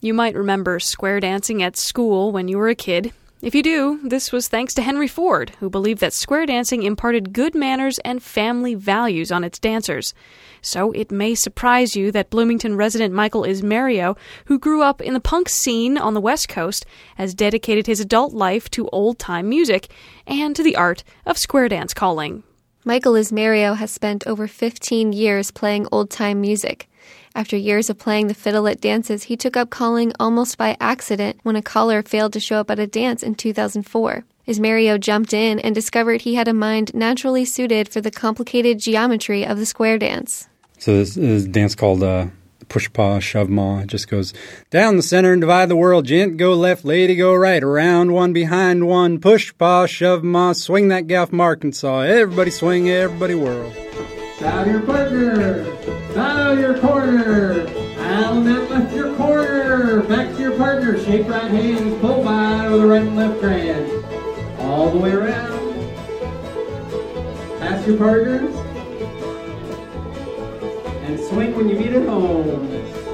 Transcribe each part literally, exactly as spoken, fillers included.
You might remember square dancing at school when you were a kid. If you do, this was thanks to Henry Ford, who believed that square dancing imparted good manners and family values on its dancers. So it may surprise you that Bloomington resident Michael Ismario, who grew up in the punk scene on the West Coast, has dedicated his adult life to old-time music and to the art of square dance calling. Michael Ismario has spent over fifteen years playing old-time music. After years of playing the fiddle at dances, he took up calling almost by accident when a caller failed to show up at a dance in two thousand four. Ismario jumped in and discovered he had a mind naturally suited for the complicated geometry of the square dance. So this is a dance called uh, Push-Pa, Shove-Ma. It just goes, down the center and divide the world. Gent, go left, lady, go right. Around one, behind one. Push-Pa, Shove-Ma, swing that gal from Arkansas. Everybody swing, everybody whirl. Bow your partner, bow your corner, out and left your corner, back to your partner, shake right hands, pull by with a right and left grand, all the way around, pass your partners, and swing when you meet at home,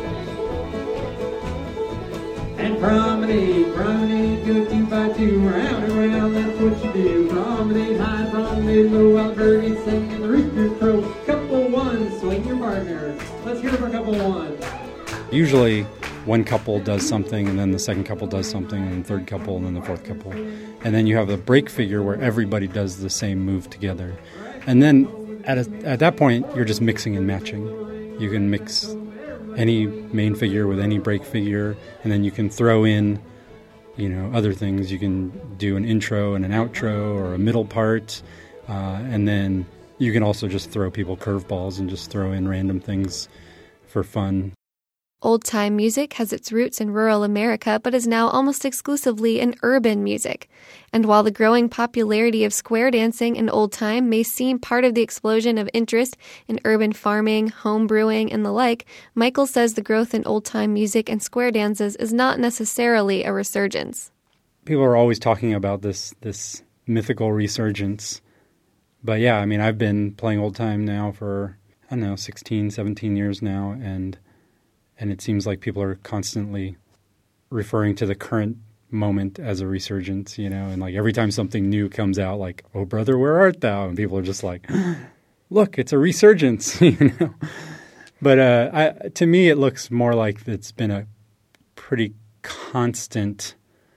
and promenade, promenade, go two by two, round and round, that's what you do, promenade high, promenade low, while birdie singing the rooster crow. Couple one, swing your partner. Let's hear it for couple one. Usually one couple does something, and then the second couple does something, and the third couple, and then the fourth couple. And then you have a break figure where everybody does the same move together. And then at a, at that point, you're just mixing and matching. You can mix any main figure with any break figure, and then you can throw in, you know, other things. You can do an intro and an outro or a middle part, uh, and then you can also just throw people curveballs and just throw in random things for fun. Old-time music has its roots in rural America, but is now almost exclusively an urban music. And while the growing popularity of square dancing and old-time may seem part of the explosion of interest in urban farming, home brewing, and the like, Michael says the growth in old-time music and square dances is not necessarily a resurgence. People are always talking about this this mythical resurgence. But yeah, I mean, I've been playing old time now for, I don't know, sixteen, seventeen years now, and and it seems like people are constantly referring to the current moment as a resurgence, you know, and like every time something new comes out, like, oh, brother, where art thou? And people are just like, look, it's a resurgence, you know. But uh, I, to me, it looks more like it's been a pretty constant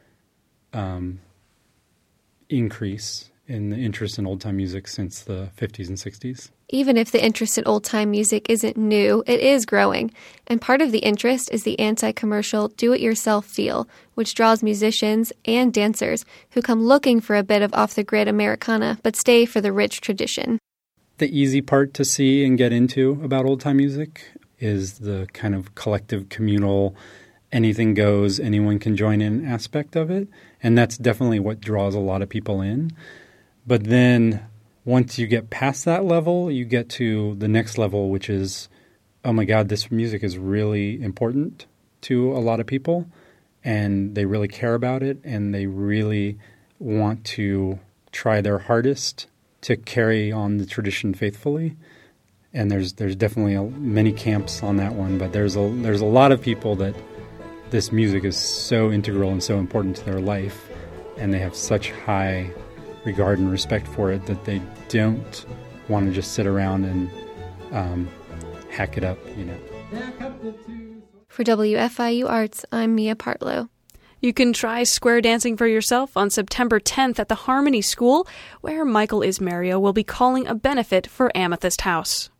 um, increase in the interest in old-time music since the fifties and sixties. Even if the interest in old-time music isn't new, it is growing. And part of the interest is the anti-commercial do-it-yourself feel, which draws musicians and dancers who come looking for a bit of off-the-grid Americana, but stay for the rich tradition. The easy part to see and get into about old-time music is the kind of collective, communal, anything goes, anyone can join in aspect of it. And that's definitely what draws a lot of people in. But then once you get past that level, you get to the next level, which is, oh my God, this music is really important to a lot of people, and they really care about it, and they really want to try their hardest to carry on the tradition faithfully. And there's there's definitely a, many camps on that one, but there's a there's a lot of people that this music is so integral and so important to their life, and they have such high regard and respect for it that they don't want to just sit around and um, hack it up, you know. For W F I U Arts, I'm Mia Partlow. You can try square dancing for yourself on September tenth at the Harmony School, where Michael Ismario will be calling a benefit for Amethyst House.